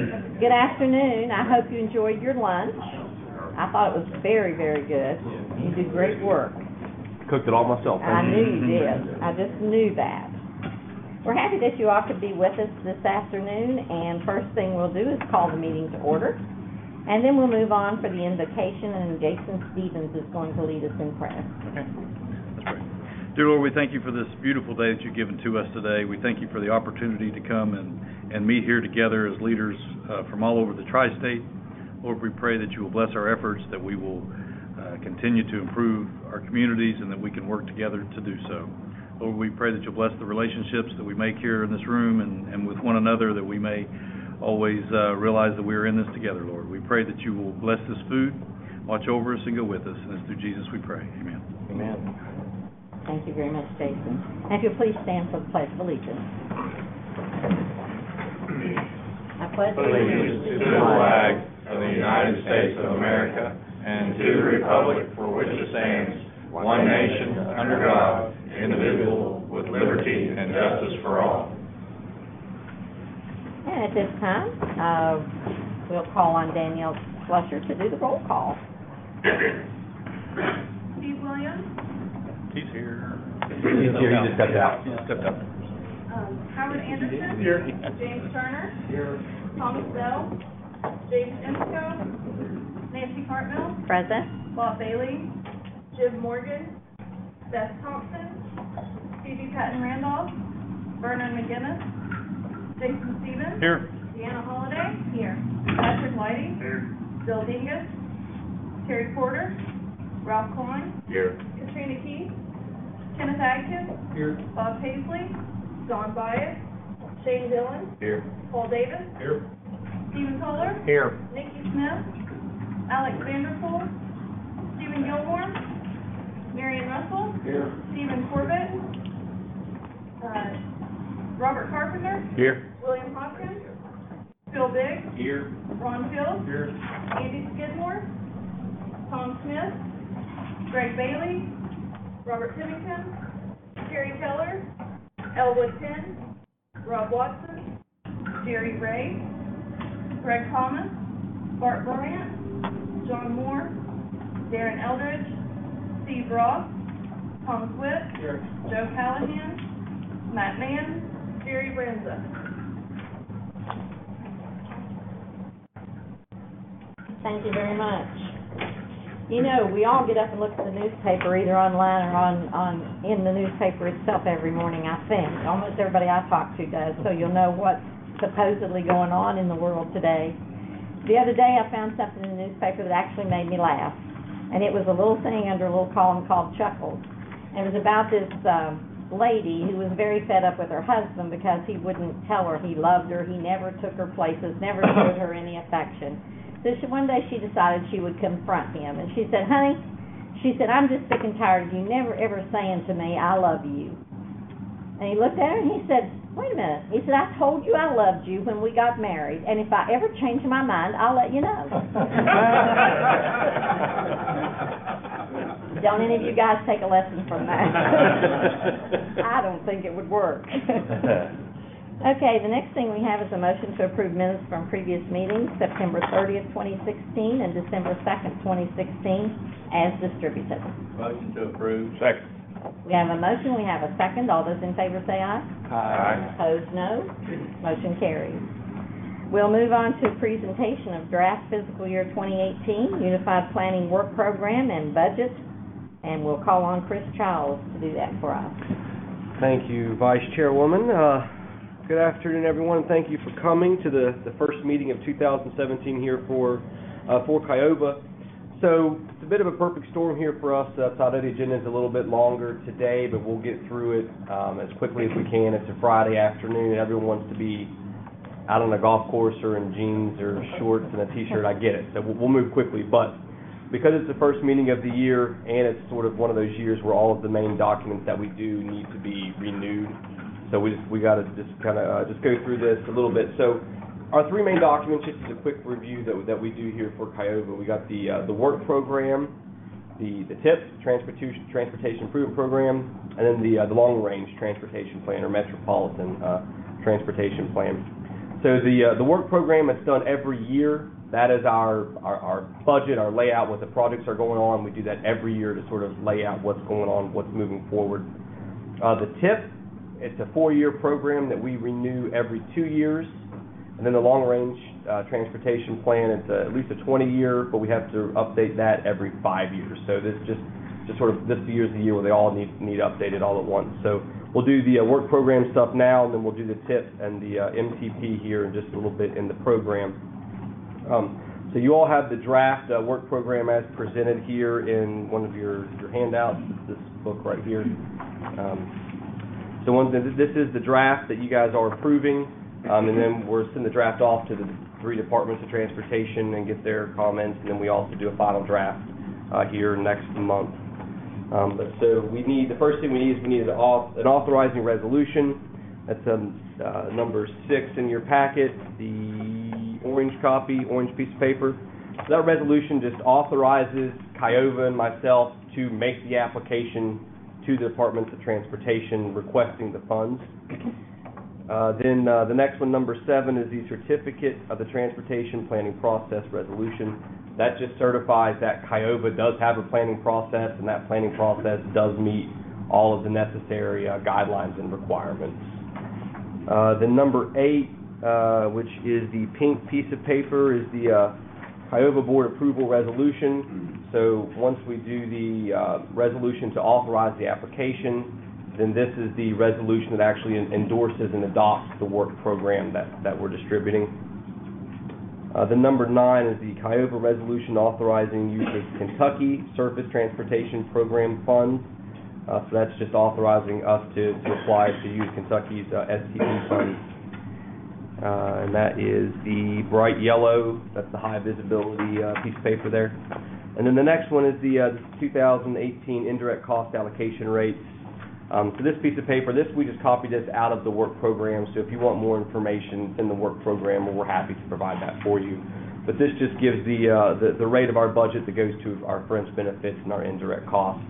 Good afternoon. I hope you enjoyed your lunch. I thought it was very, very good. You did great work. Cooked it all myself. I knew you did. I just knew that. We're happy that you all could be with us this afternoon, and first thing we'll do is call the meeting to order, and then we'll move on for the invocation, and Jason Stevens is going to lead us in prayer. Okay, that's great. Dear Lord, we thank you for this beautiful day that you've given to us today. We thank you for the opportunity to come and meet here together as leaders from all over the tri-state. Lord, we pray that you will bless our efforts, that we will continue to improve our communities, and that we can work together to do so. Lord, we pray that you'll bless the relationships that we make here in this room and with one another, that we may always realize that we are in this together, Lord. We pray that you will bless this food, watch over us, and go with us. And it's through Jesus we pray. Amen. Amen. Thank you very much, Jason. And if you'll please stand for the Pledge of Allegiance. I pledge allegiance to the flag of the United States of America and to the republic for which it stands, one nation, under God, indivisible, with liberty and justice for all. And at this time, we'll call on Danielle Flusher to do the roll call. Steve Williams, He's here. He's here, he just stepped out. He stepped out. Howard Anderson, Here. James Turner, Thomas Bell, James Ensko, Nancy Hartnell, Present. Bob Bailey, Jim Morgan, Beth Thompson, Phoebe Patton Randolph, Vernon McGinnis, Jason Stevens, Here. Deanna Holliday, here, Patrick Whiting, here, Bill Dingus, Terry Porter, Ralph Klein, Here. Katrina Key, Kenneth Atkins, Here. Bob Paisley, Don Byas, Shane Dillon, Here. Paul Davis, Here. Stephen Kohler, Here. Nikki Smith, Alex Vanderpool, Stephen Gilmore, Marion Russell, Here. Stephen Corbett, Robert Carpenter, Here. William Hopkins, Phil Biggs, Here. Ron Field, Here. Andy Skidmore, Tom Smith, Greg Bailey, Robert Timmington, Terry Keller, Elwood Penn, Rob Watson, Jerry Ray, Greg Thomas, Bart Bryant, John Moore, Darren Eldridge, Steve Ross, Tom Swift, Joe Callahan, Matt Mann, Jerry Brenza. Thank you very much. You know, we all get up and look at the newspaper, either online or in the newspaper itself every morning, I think. Almost everybody I talk to does, so you'll know what's supposedly going on in the world today. The other day I found something in the newspaper that actually made me laugh, and it was a little thing under a little column called Chuckles. And it was about this lady who was very fed up with her husband because he wouldn't tell her he loved her, he never took her places, never showed her any affection. So one day she decided she would confront him, and she said, honey, she said, I'm just sick and tired of you never ever saying to me, I love you. And he looked at her and he said, wait a minute. He said, I told you I loved you when we got married, and if I ever change my mind, I'll let you know. Don't any of you guys take a lesson from that. I don't think it would work. Okay, the next thing we have is a motion to approve minutes from previous meetings, September 30th, 2016, and December 2nd, 2016, as distributed. Motion to approve. Second. We have a motion, we have a second. All those in favor say aye. Aye. Opposed, no. Motion carries. We'll move on to presentation of draft fiscal year 2018 Unified Planning Work Program and Budget, and we'll call on Chris Childs to do that for us. Thank you, Vice Chairwoman. Good afternoon, everyone, and thank you for coming to the first meeting of 2017 here for Kiowa. So it's a bit of a perfect storm here for us. I know the agenda is a little bit longer today, but we'll get through it as quickly as we can. It's a Friday afternoon. Everyone wants to be out on a golf course or in jeans or shorts and a T-shirt. I get it. So we'll move quickly. But because it's the first meeting of the year and it's sort of one of those years where all of the main documents that we do need to be renewed, so we got to just kind of just go through this a little bit. So our three main documents, just as a quick review that we do here for Kiowa, we got the work program, the TIP, Transportation Improvement Program, and then the long-range transportation plan or metropolitan transportation plan. So the work program is done every year. That is our budget, our layout, what the projects are going on. We do that every year to sort of lay out what's going on, what's moving forward. The TIP, it's a 4-year program that we renew every 2 years. And then the long-range transportation plan, it's at least a 20-year, but we have to update that every 5 years. So this just sort of, this year's the year where they all need updated all at once. So we'll do the work program stuff now, and then we'll do the TIP and the MTP here in just a little bit in the program. So you all have the draft work program as presented here in one of your handouts. It's this book right here. This is the draft that you guys are approving, and then we're sending the draft off to the 3 departments of transportation and get their comments, and then we also do a final draft here next month. But so the first thing we need is an authorizing resolution. That's number 6 in your packet, the orange piece of paper. So that resolution just authorizes Kiowa and myself to make the application to the Departments of Transportation requesting the funds. Then the next one, number 7, is the Certificate of the Transportation Planning Process Resolution. That just certifies that Kiowa does have a planning process, and that planning process does meet all of the necessary guidelines and requirements. Then number 8, which is the pink piece of paper, is the Kiowa Board Approval Resolution. So once we do the resolution to authorize the application, then this is the resolution that actually endorses and adopts the work program that we're distributing. The number 9 is the Kiowa Resolution authorizing use of Kentucky Surface Transportation Program funds. So that's just authorizing us to apply to use Kentucky's STP funds. And that is the bright yellow, that's the high visibility piece of paper there. And then the next one is the 2018 indirect cost allocation rates. So this piece of paper, we just copied this out of the work program, so if you want more information, it's in the work program, we're happy to provide that for you. But this just gives the rate of our budget that goes to our fringe benefits and our indirect costs.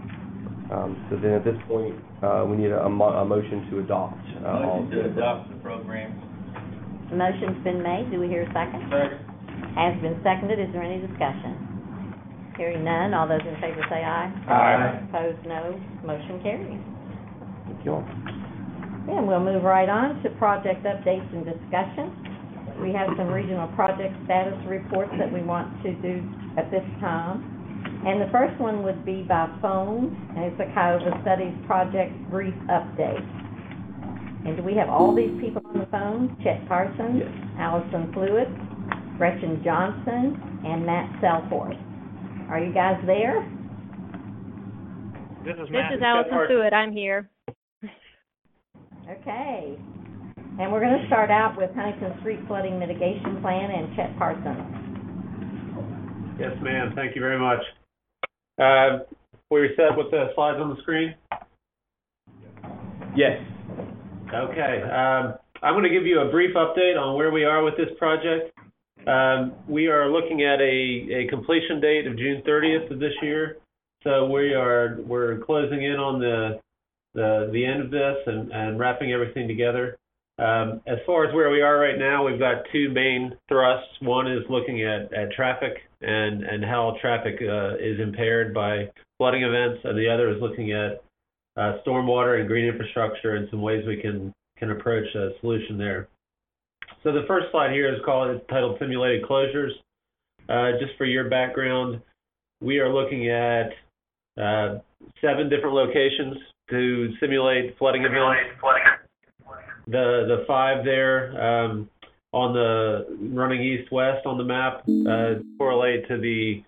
So then at this point, we need a motion to adopt. Motion to adopt the program. The motion's been made. Do we hear a second? Second. Has been seconded. Is there any discussion? Hearing none, all those in favor say aye. Aye. Opposed, no. Motion carries. Thank you all. And we'll move right on to project updates and discussion. We have some regional project status reports that we want to do at this time. And the first one would be by phone, and it's a Kiowa Studies Project Brief Update. And do we have all these people on the phone? Chet Parsons, Yes. Allison Fluid, Gretchen Johnson, and Matt Selforth. Are you guys there? This is Allison Fluid. I'm here. Okay. And we're going to start out with Huntington Street Flooding Mitigation Plan and Chet Parsons. Yes, ma'am. Thank you very much. We set with the slides on the screen? Yes. Okay. I'm going to give you a brief update on where we are with this project. We are looking at a completion date of June 30th of this year. So we're closing in on the end of this and wrapping everything together. As far as where we are right now, we've got 2 main thrusts. One is looking at traffic and how traffic is impaired by flooding events, and the other is looking at stormwater and green infrastructure and some ways we can approach a solution there. So the first slide here is titled Simulated Closures. Just for your background, we are looking at 7 different locations to simulate flooding events. The 5 there on the running east-west on the map correlate to the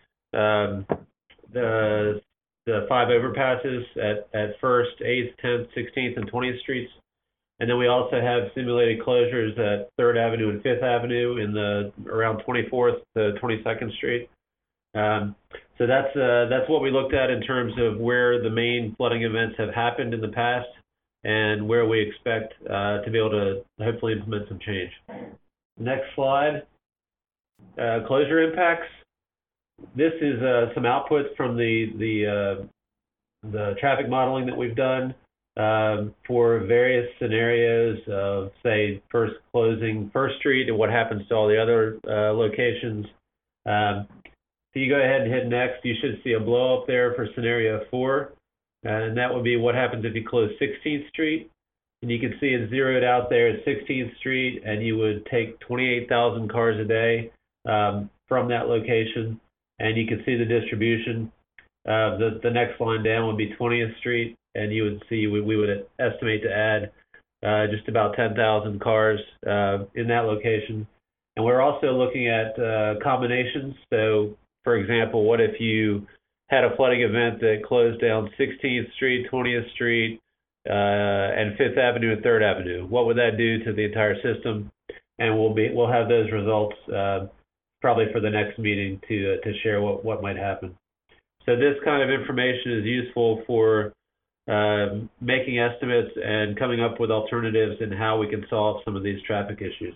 5 overpasses at 1st, 8th, 10th, 16th, and 20th Streets. And then we also have simulated closures at 3rd Avenue and 5th Avenue in around 24th to 22nd Street. So that's what we looked at in terms of where the main flooding events have happened in the past and where we expect to be able to hopefully implement some change. Next slide. Closure impacts. This is some outputs from the traffic modeling that we've done. for various scenarios of, say, first closing First Street and what happens to all the other locations. So you go ahead and hit next. You should see a blow up there for scenario 4, and that would be what happens if you close 16th Street. And you can see it zeroed out there at 16th Street, and you would take 28,000 cars a day from that location, and you can see the distribution. The next line down would be 20th Street, and you would see we would estimate to add just about 10,000 cars in that location. And we're also looking at combinations. So, for example, what if you had a flooding event that closed down 16th Street, 20th Street, and 5th Avenue and 3rd Avenue? What would that do to the entire system? And we'll have those results probably for the next meeting to share what might happen. So this kind of information is useful for making estimates and coming up with alternatives and how we can solve some of these traffic issues.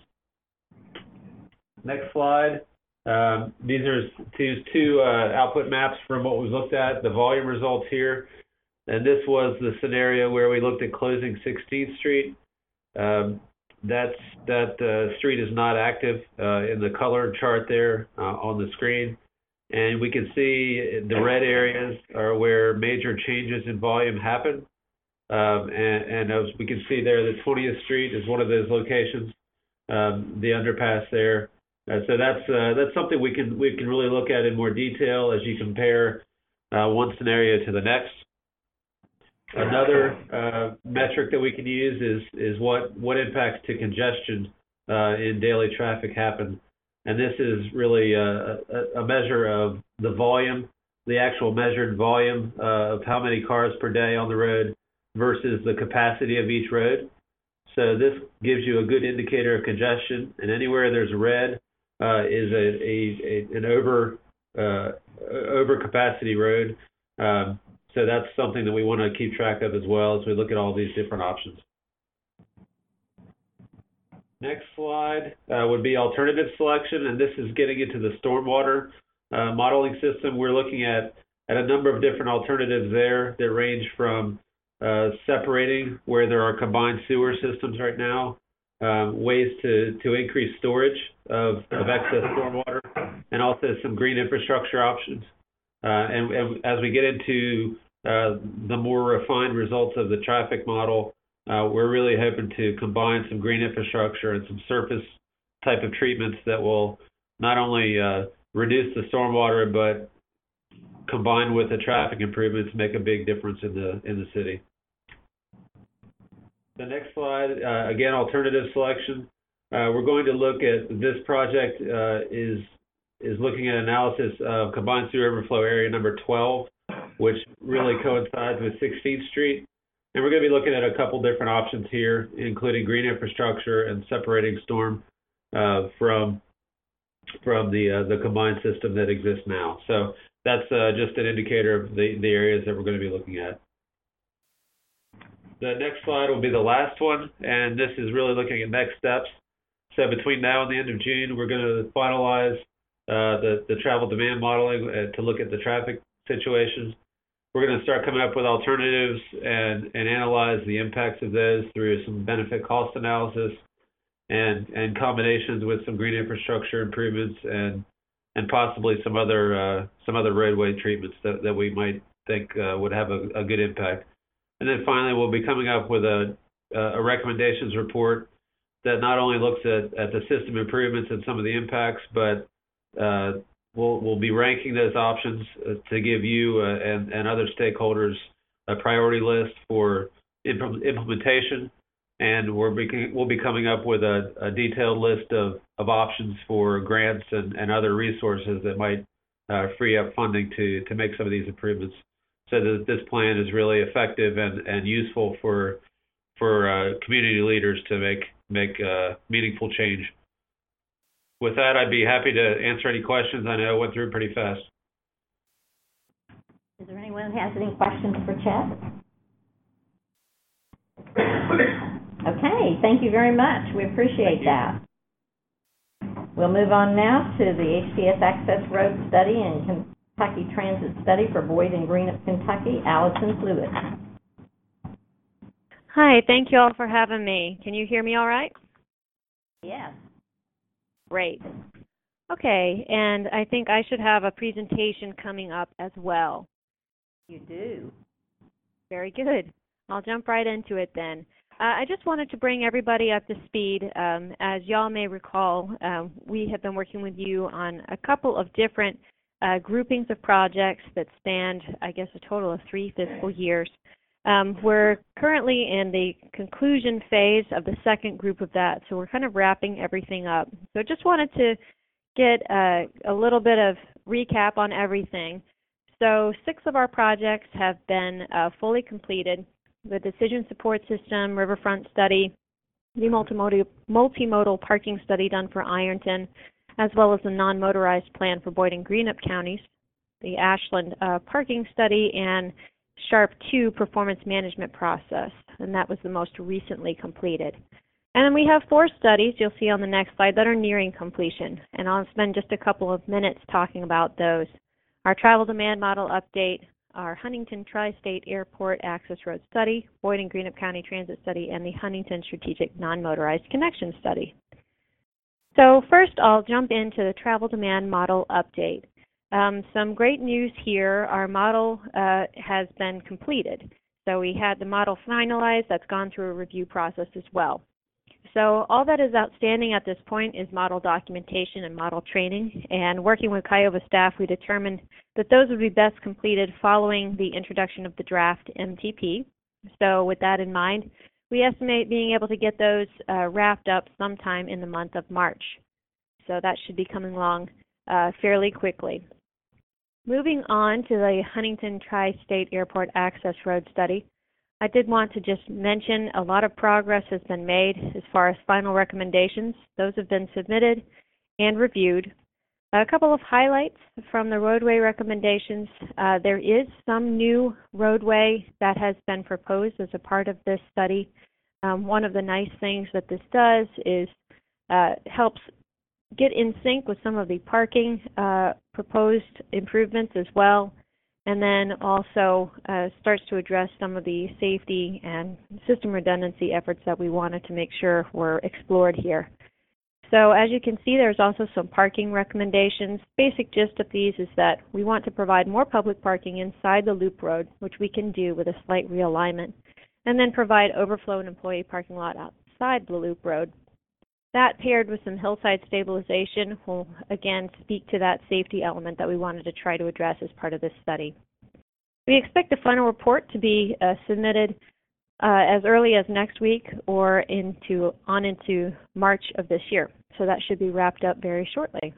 Next slide. These are two output maps from what we've looked at, the volume results here. And this was the scenario where we looked at closing 16th Street. That street is not active in the colored chart there on the screen. And we can see the red areas are where major changes in volume happen. And as we can see there, the 20th Street is one of those locations, the underpass there. So that's something we can really look at in more detail as you compare one scenario to the next. Another metric that we can use is what impacts to congestion in daily traffic happen. And this is really a measure of the volume, the actual measured volume of how many cars per day on the road versus the capacity of each road. So this gives you a good indicator of congestion, and anywhere there's red is an over capacity road. So that's something that we want to keep track of as well as we look at all these different options. Next slide would be alternative selection, and this is getting into the stormwater modeling system. We're looking at a number of different alternatives there that range from separating where there are combined sewer systems right now, ways to increase storage of excess stormwater, and also some green infrastructure options. And as we get into the more refined results of the traffic model, we're really hoping to combine some green infrastructure and some surface type of treatments that will not only reduce the stormwater, but combined with the traffic improvements, make a big difference in the city. The next slide, again, alternative selection. We're going to look at this project is looking at analysis of combined sewer overflow area number 12, which really coincides with 16th Street. And we're going to be looking at a couple different options here, including green infrastructure and separating storm from the combined system that exists now. So that's just an indicator of the areas that we're going to be looking at. The next slide will be the last one, and this is really looking at next steps. So between now and the end of June, we're going to finalize the travel demand modeling to look at the traffic situations. We're going to start coming up with alternatives and analyze the impacts of those through some benefit cost analysis and combinations with some green infrastructure improvements and possibly some other roadway treatments that we might think would have a good impact. And then finally, we'll be coming up with a recommendations report that not only looks at the system improvements and some of the impacts, but we'll be ranking those options to give you and other stakeholders a priority list for implementation. And we'll be coming up with a detailed list of options for grants and other resources that might free up funding to make some of these improvements, so that this plan is really effective and useful for community leaders to make meaningful change. With that, I'd be happy to answer any questions. I know I went through pretty fast. Is there anyone who has any questions for Chet? Okay, thank you very much. We appreciate that. We'll move on now to the HTS Access Road Study and Kentucky Transit Study for Boyd and Green of Kentucky. Allison Fluid. Hi, thank you all for having me. Can you hear me all right? Yes. Great. Okay, and I think I should have a presentation coming up as well. You do. Very good. I'll jump right into it then. I just wanted to bring everybody up to speed. As y'all may recall, we have been working with you on a couple of different groupings of projects that spanned, I guess, a total of 3 fiscal years. We're currently in the conclusion phase of the second group of that, so we're kind of wrapping everything up. So I just wanted to get a little bit of recap on everything. So 6 of our projects have been fully completed. The decision support system, riverfront study, the multimodal parking study done for Ironton, as well as the non-motorized plan for Boyd and Greenup counties, the Ashland parking study, and SHARP 2 performance management process, and that was the most recently completed. And then we have 4 studies you'll see on the next slide that are nearing completion, and I'll spend just a couple of minutes talking about those. Our travel demand model update, our Huntington Tri-State Airport Access Road Study, Boyd and Greenup County Transit Study, and the Huntington Strategic Non-Motorized Connection Study. So first I'll jump into the travel demand model update. Some great news here. Our model has been completed. So we had the model finalized. That's gone through a review process as well. So all that is outstanding at this point is model documentation and model training. And working with Kiowa staff, we determined that those would be best completed following the introduction of the draft MTP. So with that in mind, we estimate being able to get those wrapped up sometime in the month of March. So that should be coming along fairly quickly. Moving on to the Huntington Tri-State Airport Access Road Study, I did want to just mention a lot of progress has been made as far as final recommendations. Those have been submitted and reviewed. A couple of highlights from the roadway recommendations. There is some new roadway that has been proposed as a part of this study. One of the nice things that this does is helps get in sync with some of the parking proposed improvements as well, and then also starts to address some of the safety and system redundancy efforts that we wanted to make sure were explored here. So as you can see, there's also some parking recommendations. Basic gist of these is that we want to provide more public parking inside the loop road, which we can do with a slight realignment, and then provide overflow and employee parking lot outside the loop road. That paired with some hillside stabilization will again speak to that safety element that we wanted to try to address as part of this study. We expect the final report to be submitted as early as next week or into March of this year. So that should be wrapped up very shortly.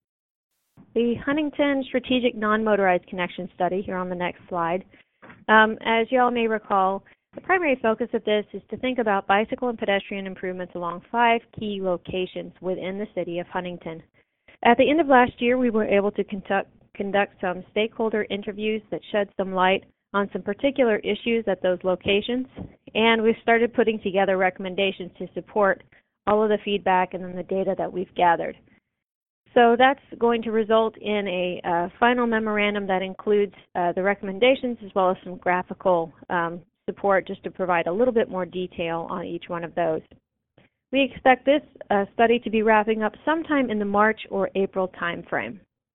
The Huntington Strategic Non-Motorized Connection Study here on the next slide. As you all may recall, the primary focus of this is to think about bicycle and pedestrian improvements along 5 key locations within the city of Huntington. At the end of last year, we were able to conduct some stakeholder interviews that shed some light on some particular issues at those locations, and we've started putting together recommendations to support all of the feedback and then the data that we've gathered. So that's going to result in a final memorandum that includes the recommendations as well as some graphical support just to provide a little bit more detail on each one of those. We expect this study to be wrapping up sometime in the March or April timeframe.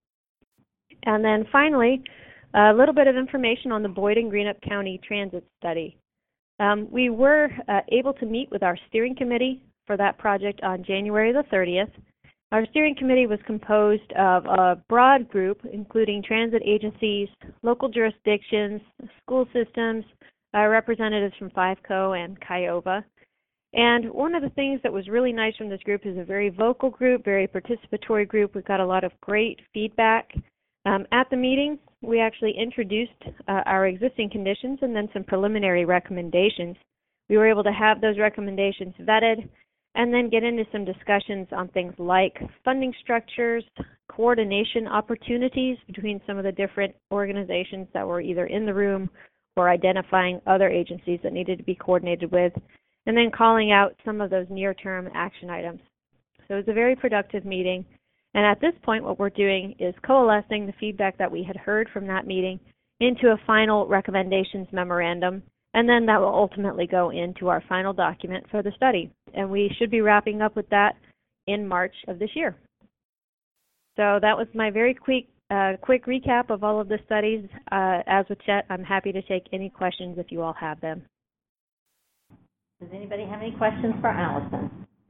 And then finally, a little bit of information on the Boyd and Greenup County Transit Study. We were able to meet with our steering committee for that project on January the 30th. Our steering committee was composed of a broad group, including transit agencies, local jurisdictions, school systems, representatives from FiveCo and Kiowa. And one of the things that was really nice from this group is a very vocal group, very participatory group. We've got a lot of great feedback. At the meeting, we actually introduced our existing conditions and then some preliminary recommendations. We were able to have those recommendations vetted and then get into some discussions on things like funding structures, coordination opportunities between some of the different organizations that were either in the room or identifying other agencies that needed to be coordinated with, and then calling out some of those near-term action items. So it was a very productive meeting. And at this point, what we're doing is coalescing the feedback that we had heard from that meeting into a final recommendations memorandum. and then that will ultimately go into our final document for the study. And we should be wrapping up with that in March of this year. So that was my very quick recap of all of the studies. As with Chet, I'm happy to take any questions if you all have them. Does anybody have any questions for Allison?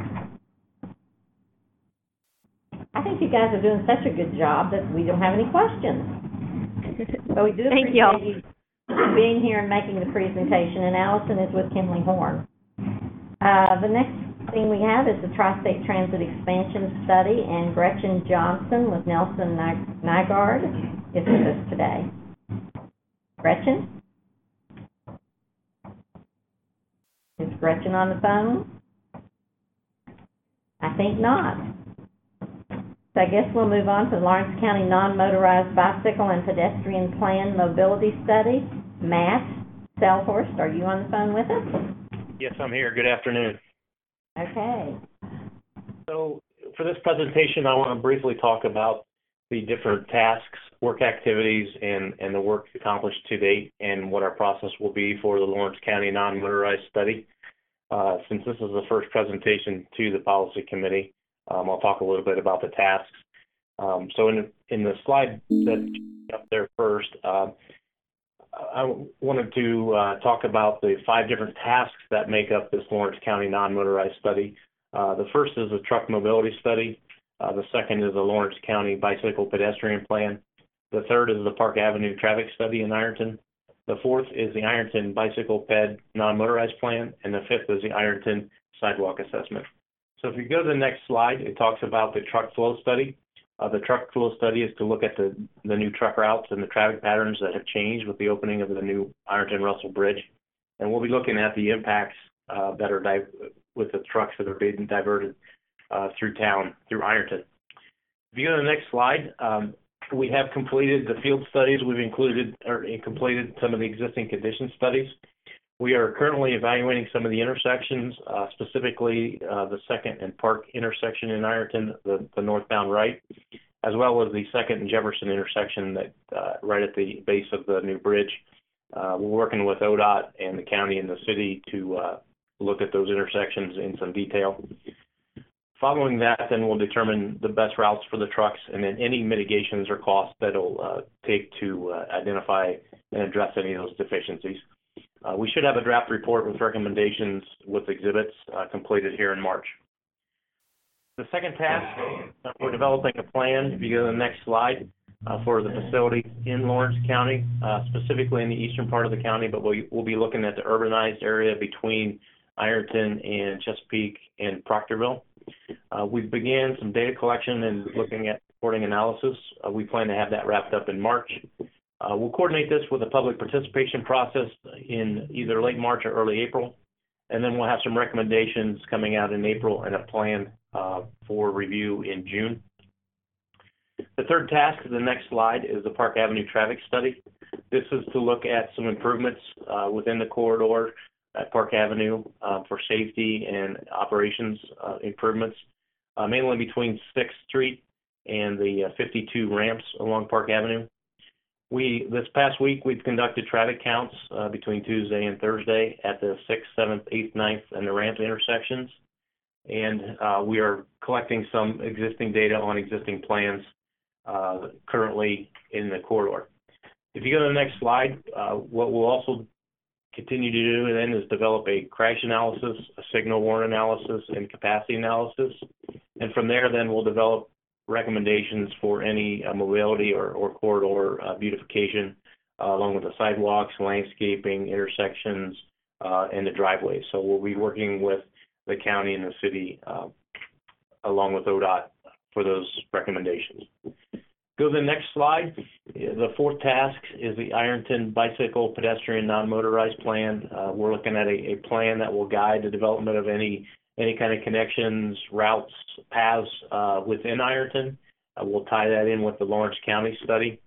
I think you guys are doing such a good job that we don't have any questions. So we do Thank y'all. appreciate you being here and making the presentation, and Allison is with Kimley Horn. The next thing we have is the Tri-State Transit Expansion Study, and Gretchen Johnson with Nelson Nygaard is with us today. Gretchen? Is Gretchen on the phone? I think not. So I guess we'll move on to the Lawrence County Non-Motorized Bicycle and Pedestrian Plan Mobility Study. Matt Selhorst, are you on the phone with us? Yes, I'm here. Good afternoon. Okay. So for this presentation, I want to briefly talk about the different tasks, work activities, and the work accomplished to date, and what our process will be for the Lawrence County Non-Motorized Study. Since this is the first presentation to the Policy Committee, I'll talk a little bit about the tasks. So in the slide that's up there first, I wanted to talk about the 5 different tasks that make up this Lawrence County Non-Motorized Study. The first is a truck mobility study. The second is the Lawrence County Bicycle Pedestrian Plan. The third is the Park Avenue Traffic Study in Ironton. The fourth is the Ironton Bicycle Ped Non-Motorized Plan. And the fifth is the Ironton Sidewalk Assessment. So if you go to the next slide, it talks about the truck flow study. The truck flow study is to look at the new truck routes and the traffic patterns that have changed with the opening of the new Ironton-Russell Bridge. And we'll be looking at the impacts that are with the trucks that are being diverted through town, through Ironton. If you go to the next slide, we have completed the field studies. We've completed some of the existing condition studies. We are currently evaluating some of the intersections, specifically the 2nd and Park intersection in Ironton, the northbound right, as well as the 2nd and Jefferson intersection that right at the base of the new bridge. We're working with ODOT and the county and the city to look at those intersections in some detail. Following that, then we'll determine the best routes for the trucks and then any mitigations or costs that it'll take to identify and address any of those deficiencies. We should have a draft report with recommendations with exhibits completed here in March. The second task, we're developing a plan, if you go to the next slide, for the facility in Lawrence County, specifically in the eastern part of the county, but we'll be looking at the urbanized area between Ironton and Chesapeake and Proctorville. We began some data collection and looking at reporting analysis. We plan to have that wrapped up in March. We'll coordinate this with a public participation process in either late March or early April, and then we'll have some recommendations coming out in April and a plan for review in June. The third task, the next slide, is the Park Avenue Traffic Study. This is to look at some improvements within the corridor at Park Avenue for safety and operations improvements, mainly between 6th Street and the 52 ramps along Park Avenue. This past week, we've conducted traffic counts between Tuesday and Thursday at the 6th, 7th, 8th, 9th, and the ramp intersections. And we are collecting some existing data on existing plans currently in the corridor. If you go to the next slide, what we'll also continue to do then is develop a crash analysis, a signal warrant analysis, and capacity analysis. And from there, then we'll develop recommendations for any mobility or corridor beautification along with the sidewalks, landscaping, intersections, and the driveways. So we'll be working with the county and the city along with ODOT for those recommendations. Go to the next slide. The fourth task is the Ironton Bicycle Pedestrian Non-Motorized Plan. We're looking at a plan that will guide the development of any kind of connections, routes, paths within Ironton. We'll tie that in with the Lawrence County study.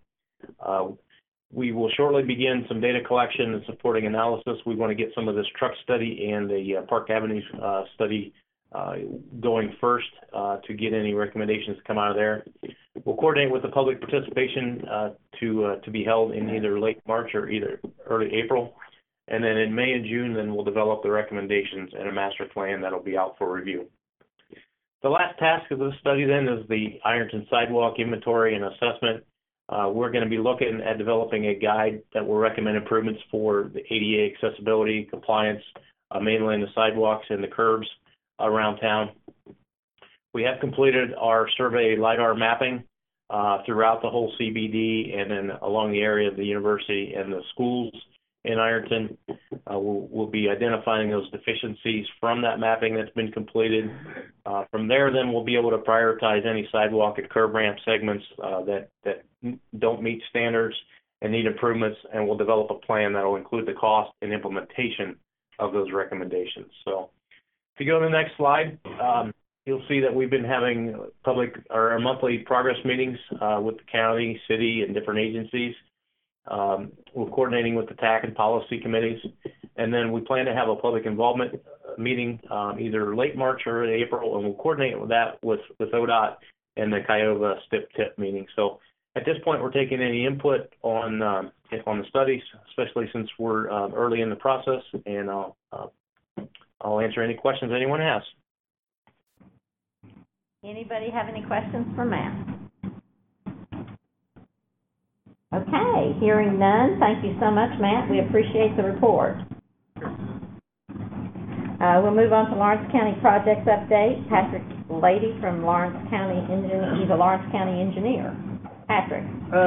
We will shortly begin some data collection and supporting analysis. We want to get some of this truck study and the Park Avenue study going first to get any recommendations to come out of there. We'll coordinate with the public participation to be held in either late March or either early April. And then in May and June, then we'll develop the recommendations and a master plan that'll be out for review. The last task of this study then is the Ironton sidewalk inventory and assessment. We're going to be looking at developing a guide that will recommend improvements for the ADA accessibility, compliance, mainly in the sidewalks and the curbs around town. We have completed our survey LiDAR mapping throughout the whole CBD and then along the area of the university and the schools in Ironton. We'll be identifying those deficiencies from that mapping that's been completed. From there, then we'll be able to prioritize any sidewalk and curb ramp segments that don't meet standards and need improvements, and we'll develop a plan that will include the cost and implementation of those recommendations. So if you go to the next slide, you'll see that we've been having our monthly progress meetings with the county, city, and different agencies. We're coordinating with the TAC and policy committees, and then we plan to have a public involvement meeting either late March or April, and we'll coordinate with that with ODOT and the Kiowa STIP-TIP meeting. So at this point, we're taking any input on the studies, especially since we're early in the process, and I'll answer any questions anyone has. Anybody have any questions for Matt? Okay, hearing none, thank you so much, Matt. We appreciate the report. We'll move on to Lawrence County projects update. Patrick Lady from Lawrence County he's a Lawrence County engineer. Patrick.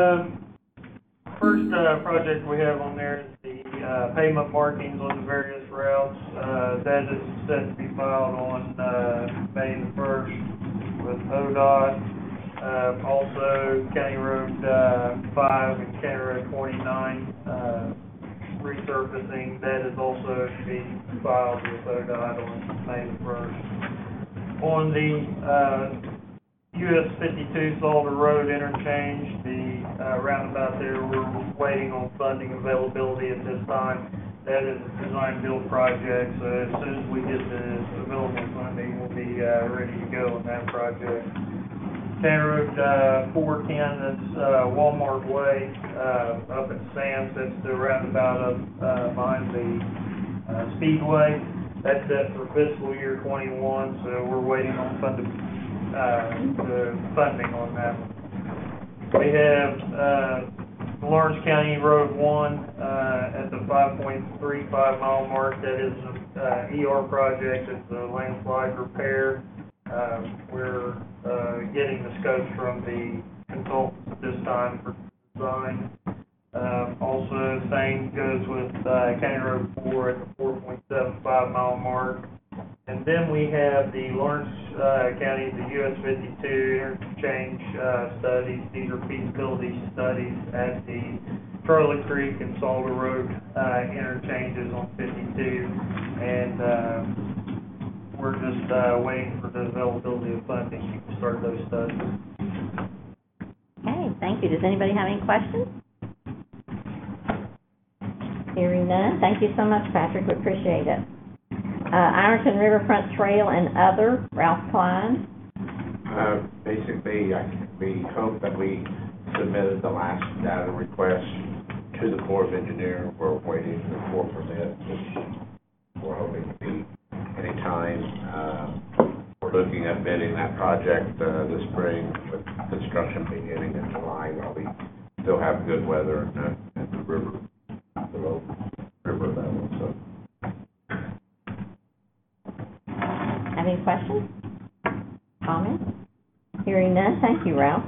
First project we have on there is the pavement markings on the various routes. That is set to be filed on May the 1st with ODOT. Also, County Road 5 and County Road 29 resurfacing. That is also to be filed with ODOT on May the 1st. On the US 52 Salter Road interchange, the roundabout there, we're waiting on funding availability at this time. That is a design-build project, so as soon as we get the available funding, we'll be ready to go on that project. County Road 410, that's Walmart Way, up at Sam's. That's the roundabout up behind the Speedway. That's set for fiscal year 21, so we're waiting on the funding on that one. We have Lawrence County Road 1 at the 5.35 mile mark. That is an ER project. It's a landslide repair. We're getting the scopes from the consultants at this time for design. Also, same goes with County Road 4 at the 4.75 mile mark. And then we have the Lawrence County, the US 52 interchange studies. These are feasibility studies at the Charlie Creek and Salter Road interchanges on 52. And we're just waiting for the availability of funding to start those studies. Okay, thank you. Does anybody have any questions? Hearing none, thank you so much, Patrick. We appreciate it. Ironton Riverfront Trail and other, Ralph Klein. Basically, we hope that we submitted the last data request to the Corps of Engineers. We're waiting for permit, which we're hoping to be any time. We're looking at bidding that project this spring, with construction beginning in July, while we still have good weather at the river, the low river level. So. Any questions? Comments? Hearing none, thank you, Ralph.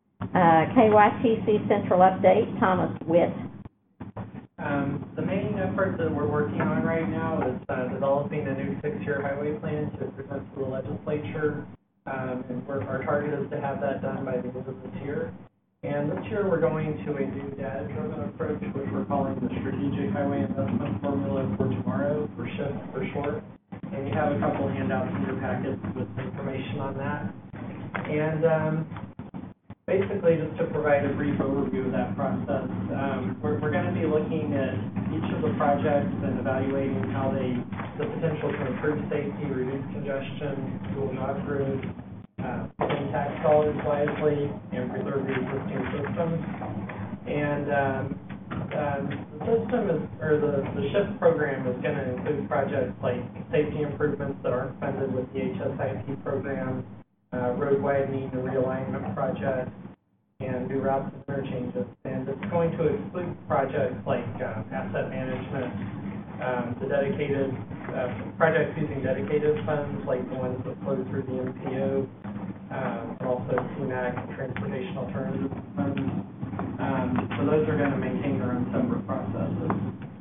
KYTC Central Update, Thomas Witt. The main effort that we're working on right now is developing a new 6-year highway plan to present to the legislature. And our target is to have that done by the end of this year. And this year we're going to a new data-driven approach, which we're calling the Strategic Highway Investment Formula for Tomorrow, for SHIFT for short. And you have a couple handouts in your packets with information on that. And basically, just to provide a brief overview of that process, we're going to be looking at each of the projects and evaluating how the potential to improve safety, reduce congestion, fuel jobs routes, spend tax dollars wisely, and preserve the existing systems. And the system is, or the SHIFT program is going to include projects like safety improvements that aren't funded with the HSIP program, road widening and realignment projects, and new routes and interchanges. And it's going to exclude projects like asset management, the dedicated, projects using dedicated funds like the ones that flow through the MPO, and also CMAQ and Transportation Alternatives Funds. So those are going to maintain their own separate processes.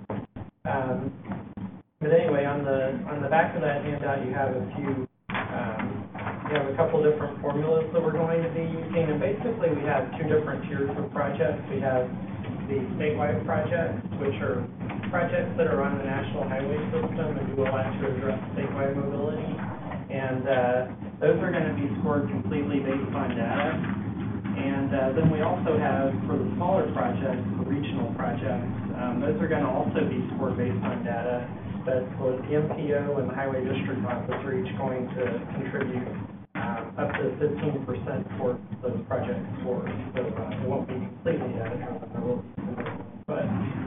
But anyway, on the back of that handout, you have a couple different formulas that we're going to be using, and basically we have two different tiers of projects. We have the statewide projects, which are projects that are on the national highway system and do a lot to address statewide mobility, and those are going to be scored completely based on data. And then we also have, for the smaller projects, the regional projects, those are going to also be scored based on data, but for the MPO and the Highway District Office are each going to contribute up to 15% towards those project scores. So it won't be completely data-driven, but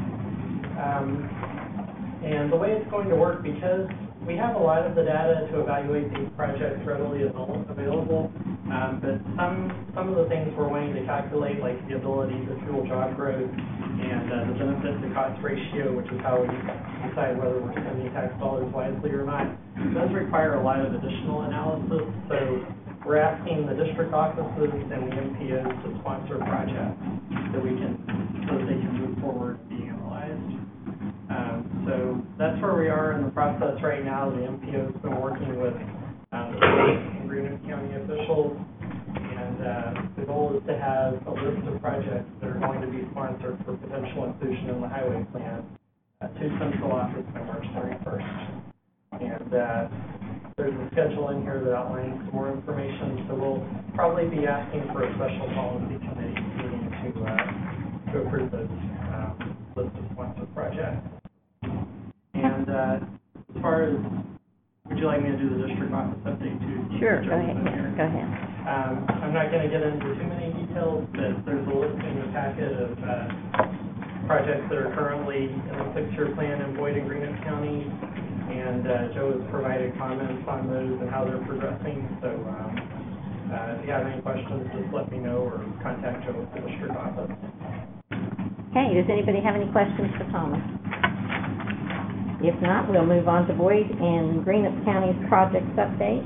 and the way it's going to work, because we have a lot of the data to evaluate these projects readily available, but some of the things we're wanting to calculate, like the ability to fuel job growth and the benefit to cost ratio, which is how we decide whether we're spending tax dollars wisely or not, does require a lot of additional analysis. So we're asking the district offices and the MPOs to sponsor projects so that they can move forward and be analyzed. So that's where we are in the process right now. The MPO's been working with state and Greene County officials, and the goal is to have a list of projects that are going to be sponsored for potential inclusion in the highway plan to central office by March 31st. And there's a schedule in here that outlines some more information, so we'll probably be asking for a special policy committee meeting to approve those list of sponsored projects. And as far as, would you like me to do the district office update too? Sure, go ahead. Go ahead. I'm not going to get into too many details, but there's a list in the packet of projects that are currently in the 6-year plan in Boyd and Greene County, and Joe has provided comments on those and how they're progressing. So if you have any questions, just let me know or contact Joe at the district office. Okay, does anybody have any questions for Thomas? If not, we'll move on to Boyd and Greene County's projects update.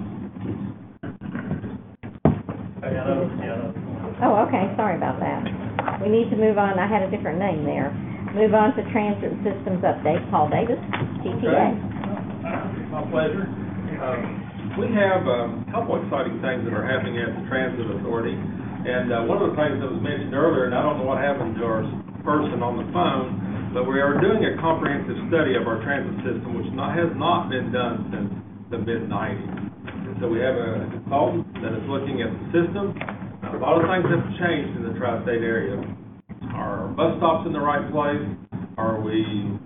Oh, okay, sorry about that. We need to move on. I had a different name there. Move on to transit systems update. Paul Davis, TTA. Okay. My pleasure. We have a couple exciting things that are happening at the Transit Authority, and one of the things that was mentioned earlier, and I don't know what happened to our person on the phone, but we are doing a comprehensive study of our transit system, which has not been done since the mid-90s. And so we have a consultant that is looking at the system. A lot of things have changed in the tri-state area. Are our bus stops in the right place? Are we,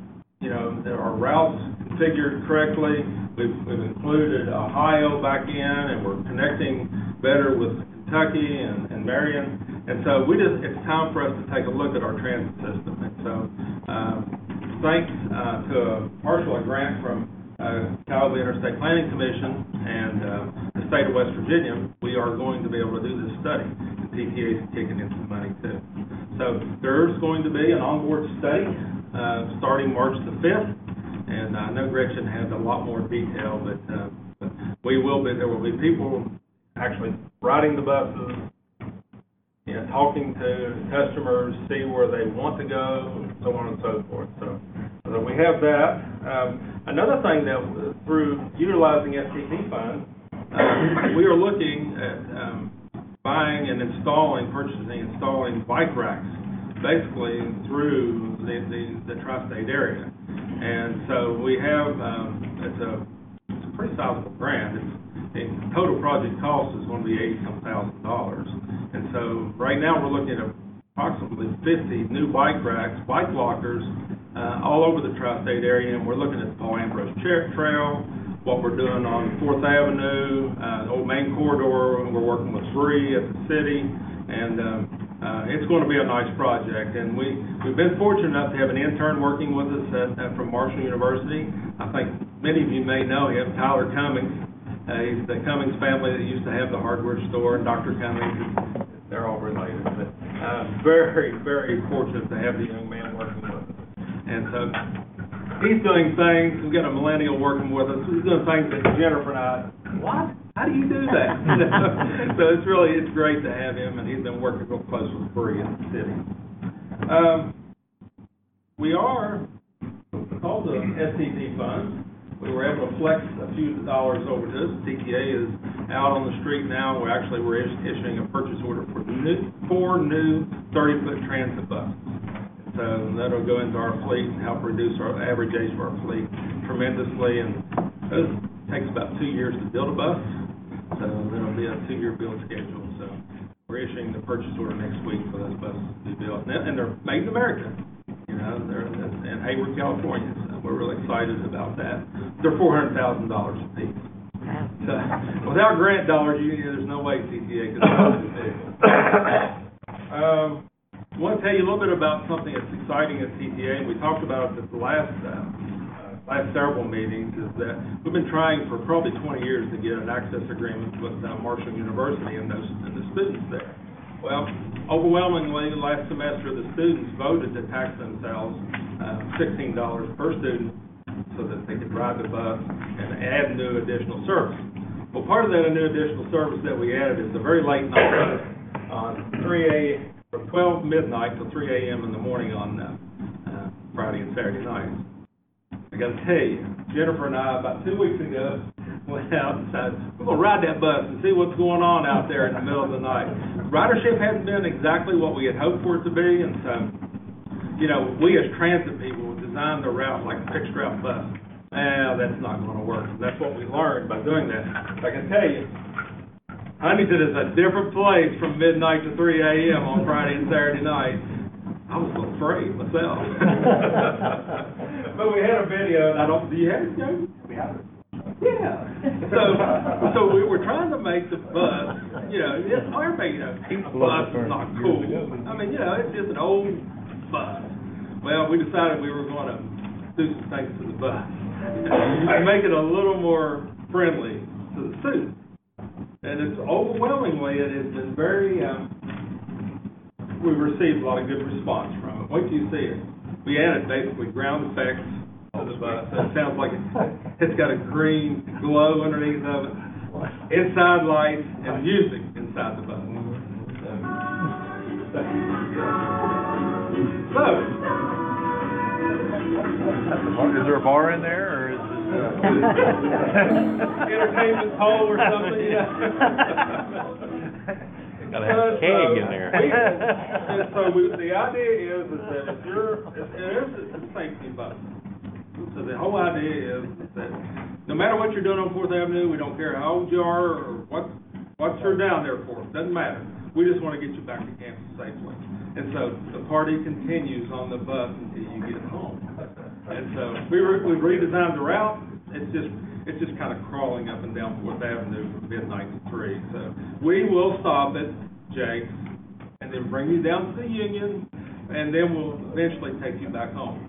are routes configured correctly? We've included Ohio back in, and we're connecting better with Kentucky and Marion. And so it's time for us to take a look at our transit system. And so thanks to a partial grant from Cuyahoga Interstate Planning Commission and the state of West Virginia, we are going to be able to do this study. The TTA is kicking in some money too. So there's going to be an onboard study starting March the 5th. And I know Gretchen has a lot more detail, but there will be people actually riding the buses, talking to customers, see where they want to go, and so on and so forth. So we have that. Another thing that through utilizing STP funds, we are looking at buying and purchasing and installing bike racks, basically through the tri-state area. And so we have, it's a pretty sizable grant. The total project cost is going to be $80,000. And so right now we're looking at approximately 50 new bike racks, bike lockers, all over the tri-state area. And we're looking at the Paul Ambrose Trail, what we're doing on 4th Avenue, the old main corridor. We're working with Bree at the city. And It's going to be a nice project, and we've been fortunate enough to have an intern working with us from Marshall University. I think many of you may know him, Tyler Cummings. He's the Cummings family that used to have the hardware store, and Dr. Cummings, they're all related. But very, very fortunate to have the young man working with us. And so he's doing things, we've got a millennial working with us, he's doing things that Jennifer and I, what? How do you do that? So it's great to have him, and he's been working real close with Bree in the city. We are, called the STT funds. We were able to flex a few dollars over to us. TTA is out on the street now. We're issuing a purchase order for 4 new 30-foot transit buses. So that'll go into our fleet and help reduce our average age of our fleet tremendously. And it takes about 2 years to build a bus. So there'll be a 2-year build schedule. So we're issuing the purchase order next week for those buses to be built. And they're made in America. You know, they're in Hayward, California. So we're really excited about that. They're $400,000 a piece. So without grant dollars, there's no way CTA could build this vehicle. I want to tell you a little bit about something that's exciting at CTA. We talked about it at the last several meetings, is that we've been trying for probably 20 years to get an access agreement with Marshall University and the students there. Well, overwhelmingly, last semester, the students voted to tax themselves $16 per student so that they could ride the bus and add new additional service. Well, part of that new additional service that we added is the very late night on 3 a.m. from 12 midnight to 3 a.m. in the morning on Friday and Saturday nights. I got to tell you, Jennifer and I, about 2 weeks ago, went out and decided, we're going to ride that bus and see what's going on out there in the middle of the night. Ridership hasn't been exactly what we had hoped for it to be, and so, you know, we as transit people designed the route like a fixed route bus. That's not going to work. That's what we learned by doing that. I can tell you, Huntington is a different place from midnight to 3 a.m. on Friday and Saturday night. I was a little afraid myself. But we had a video, and do you have it, Joe? We have it. Yeah. So we were trying to make the bus, you know, everybody, bus is not cool. I mean, you know, it's just an old bus. Well, we decided we were going to do some things to the bus and make it a little more friendly to the students. And it's overwhelmingly, it has been very, we've received a lot of good response from it. Wait till you see it. We added basically ground effects to the bus. So it sounds like it's got a green glow underneath of it. Inside lights and music inside the bus. So, Is there a bar in there, or is this entertainment hall or something? Yeah. Gotta have a keg in there. The idea is that if it's a safety bus. So the whole idea is that no matter what you're doing on 4th Avenue, we don't care how old you are or what you're down there for. It doesn't matter. We just want to get you back to campus safely. And so the party continues on the bus until you get home. And so we've redesigned the route. It's just kind of crawling up and down 4th Avenue from midnight to 3. So we will stop at Jake's and then bring you down to the Union, and then we'll eventually take you back home.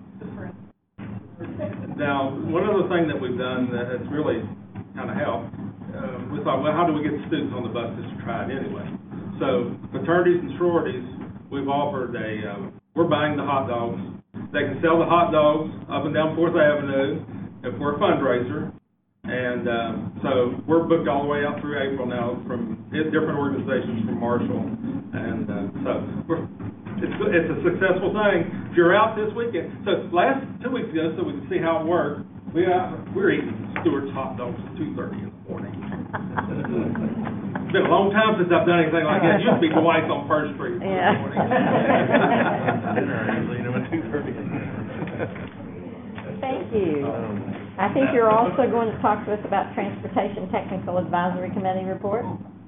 Now, one other thing that we've done that has really kind of helped, we thought, well, how do we get the students on the bus just to try it anyway? So fraternities and sororities, we've offered we're buying the hot dogs. They can sell the hot dogs up and down 4th Avenue for a fundraiser. And so we're booked all the way out through April now from different organizations from Marshall. And so it's a successful thing. If you're out this weekend, so last 2 weeks ago, so we can see how it worked, we're eating Stewart's hot dogs at 2:30 in the morning. It's been a long time since I've done anything like that. It used to be Dwight on First Street in the morning. Thank you. I think you're also going to talk to us about Transportation Technical Advisory Committee report.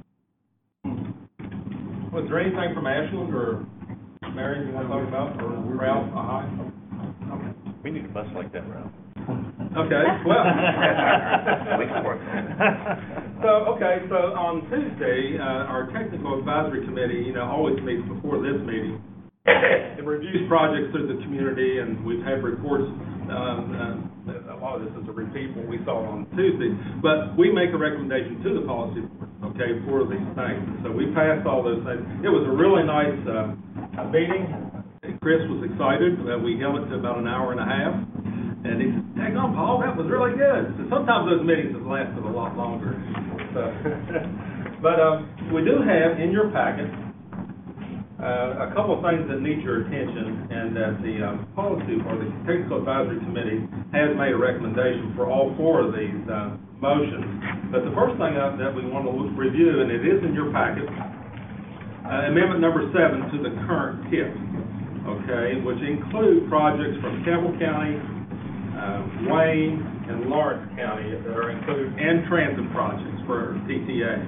Was there anything from Ashland or Mary you want to talk about, or Ralph? Okay. We need a bus like that, Ralph. Okay, well. We can work on So on Tuesday, our technical advisory committee, always meets before this meeting. It reviews projects through the community, and we've had reports, a lot of this is a repeat what we saw on Tuesday, but we make a recommendation to the policy board, okay, for these things. So we passed all those things. It was a really nice meeting. Chris was excited. We held it to about an hour and a half. And he said, "Dang on, Paul, that was really good." So sometimes those meetings have lasted a lot longer. So, but we do have in your packet a couple of things that need your attention, and that the policy or the technical advisory committee has made a recommendation for all four of these motions. But the first thing that we want to review, and it is in your packet, amendment number 7 to the current TIP, okay, which include projects from Campbell County, Wayne, and Lawrence County that are included, and transit projects for TTA.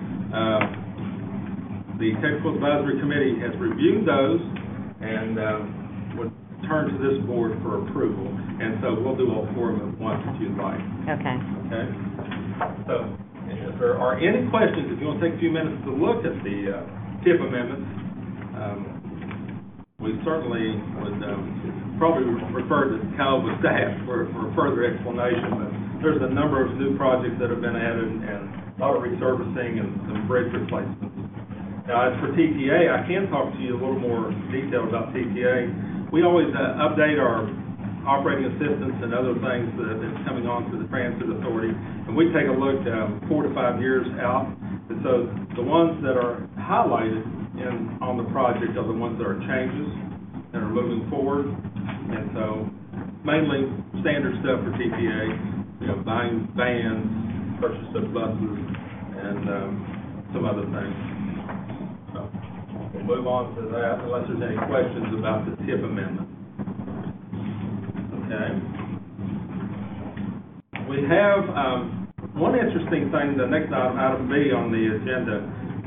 The Technical Advisory Committee has reviewed those and would turn to this board for approval. And so we'll do all four of them at once if you'd like. Okay. Okay? So if there are any questions, if you want to take a few minutes to look at the TIP amendments, we certainly would probably refer to Calva staff for further explanation. But there's a number of new projects that have been added, and a lot of resurfacing and some bridge replacements. Now, as for TTA, I can talk to you a little more detail about TTA. We always update our operating assistance and other things that's coming on through the Transit Authority, and we take a look 4 to 5 years out. And so the ones that are highlighted on the project are the ones that are changes that are moving forward. And so mainly standard stuff for TTA, buying vans, purchase of buses, and some other things. We'll move on to that unless there's any questions about the TIP amendment. Okay. We have one interesting thing, the next item B on the agenda.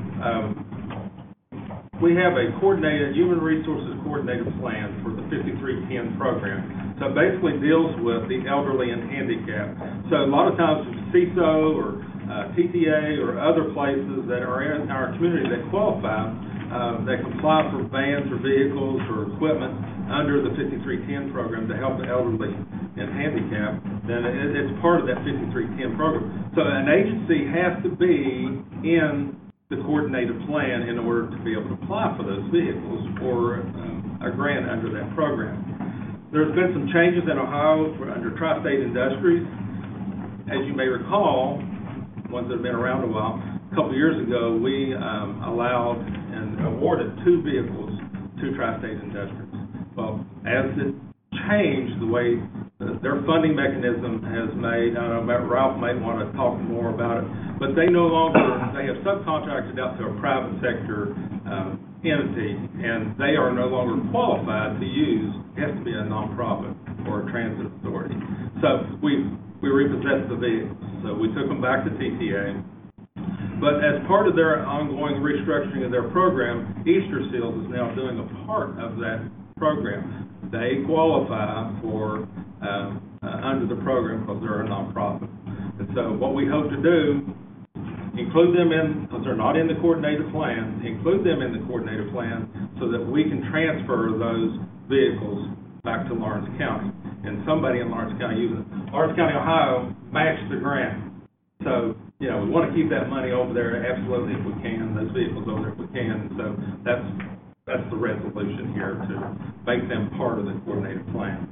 We have a human resources coordinated plan for the 5310 program. So it basically deals with the elderly and handicapped. So a lot of times CISO or TTA or other places that are in our community that qualify, that comply for vans or vehicles or equipment under the 5310 program to help the elderly and handicapped, then it's part of that 5310 program. So an agency has to be in the coordinated plan in order to be able to apply for those vehicles or a grant under that program. There's been some changes in Ohio under Tri-State Industries. As you may recall, ones that have been around a while, a couple of years ago, we allowed and awarded 2 vehicles to Tri-State Industries. Well, as it changed the way their funding mechanism has made, I don't know, Ralph might want to talk more about it, but they have subcontracted out to a private sector entity, and they are no longer qualified to use, it has to be a nonprofit or a transit authority. So we repossessed the vehicles. So we took them back to TTA. But as part of their ongoing restructuring of their program, Easter Seals is now doing a part of that program. They qualify for under the program because they're a nonprofit. And so what we hope to do, include them in, because they're not in the coordinated plan, include them in the coordinated plan so that we can transfer those vehicles back to Lawrence County. And somebody in Lawrence County uses it. Lawrence County, Ohio matched the grant. So, we want to keep that money over there absolutely if we can, those vehicles over there if we can. So that's the resolution here, to make them part of the coordinated plan.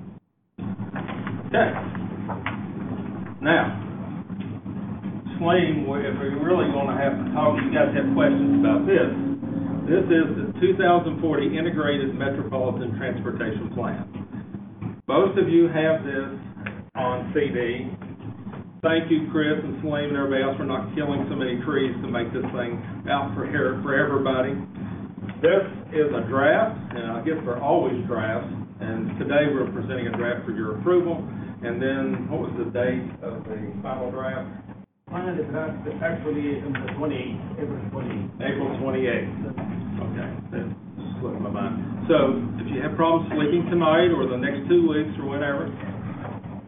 Okay. Now, explain, if we really want to have to talk, you guys have questions about this. This is the 2040 Integrated Metropolitan Transportation Plan. Most of you have this on CD. Thank you, Chris and Salim and everybody else, for not killing so many trees to make this thing out for everybody. This is a draft, and I guess they're always drafts, and today we're presenting a draft for your approval. And then, what was the date of the final draft? Final draft, actually, the 28th, April 28th. April 28th. Okay, that slipped my mind. So, if you have problems sleeping tonight or the next 2 weeks or whatever,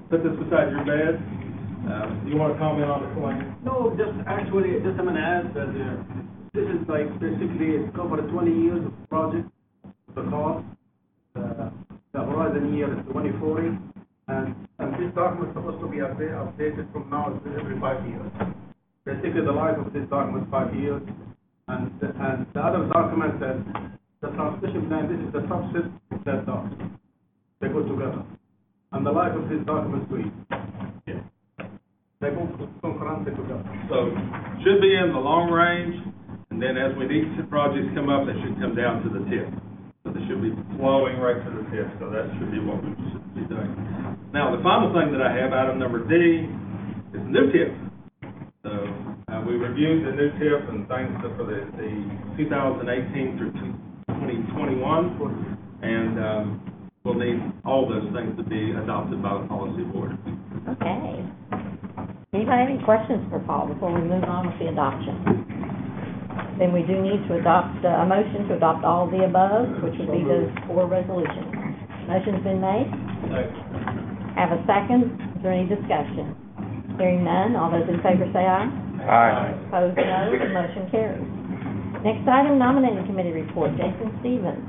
put this beside your bed. You want to comment on the claim? No, just actually, just I'm gonna add that, this is like basically it covered 20 years of project, the cost. The horizon year is 2040, and this document is supposed to be updated from now to every 5 years. Basically, the life of this document is 5 years, and the other document that the transmission plan, this is the subset of that document. They go together, and the life of this document is 2 years. Yeah. They go concurrently together. So, should be in the long range, and then as we need projects come up, they should come down to the tip. So they should be flowing right to the tip, so that should be what we should be doing. Now, the final thing that I have, item number D, is new tip. So, we reviewed the new tip and things for the 2018 through 2021, and we'll need all those things to be adopted by the policy board. Okay. Anybody have any questions for Paul before we move on with the adoption? Then we do need to adopt, a motion to adopt all of the above, which would be those 4 resolutions. Motion's been made. Have a second. Is there any discussion? Hearing none, all those in favor say aye. Aye. Opposed, no. The motion carries. Next item, nominating committee report. Jason Stevens.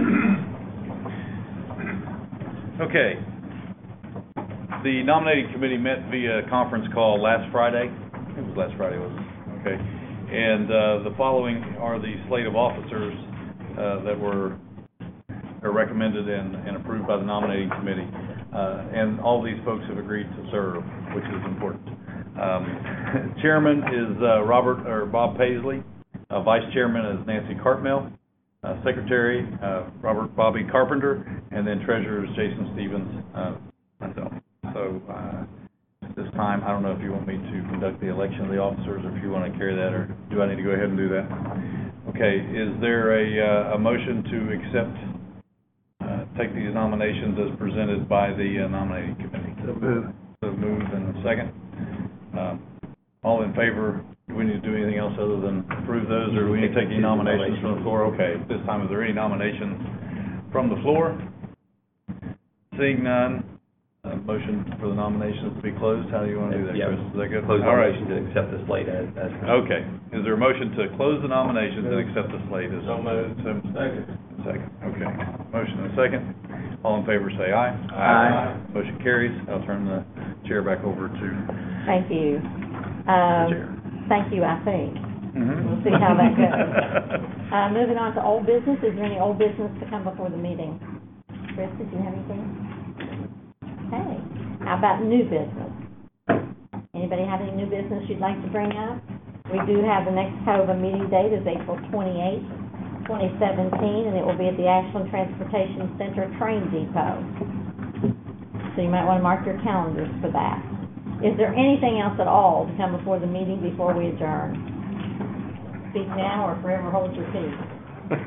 Okay. The nominating committee met via conference call last Friday. I think it was last Friday, wasn't it? Okay. And the following are the slate of officers that are recommended and approved by the nominating committee. And all these folks have agreed to serve, which is important. Chairman is Bob Paisley. Vice Chairman is Nancy Cartmel. Secretary, Bobby Carpenter. And then Treasurer is Jason Stevens, myself. So at this time, I don't know if you want me to conduct the election of the officers or if you want to carry that, or do I need to go ahead and do that? Okay, is there a motion to take these nominations as presented by the nominating committee? So moved and a second. All in favor? Do we need to do anything else other than approve those, or do we need to take any nominations from the floor? Okay, at this time, is there any nominations from the floor? Seeing none, motion for the nominations to be closed. How do you want to do that, Chris? Is that good? Close All right. nominations and accept the slate as. Okay. Is there a motion to close the nominations and accept the slate? So moved. Second. Second. Okay. Motion and a second. All in favor say aye. Aye. Motion carries. I'll turn the chair back over to Thank you. the chair. Thank you, I think. Mm-hmm. We'll see how that goes. Moving on to old business. Is there any old business to come before the meeting? Chris, did you have anything? Okay. How about new business? Anybody have any new business you'd like to bring up? We do have the next COVA meeting date is April 28th, 2017, and it will be at the Ashland Transportation Center Train Depot. So you might want to mark your calendars for that. Is there anything else at all to come before the meeting before we adjourn? Speak now or forever hold your peace.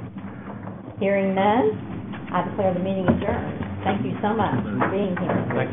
Hearing none, I declare the meeting adjourned. Thank you so much for being here. Thank you.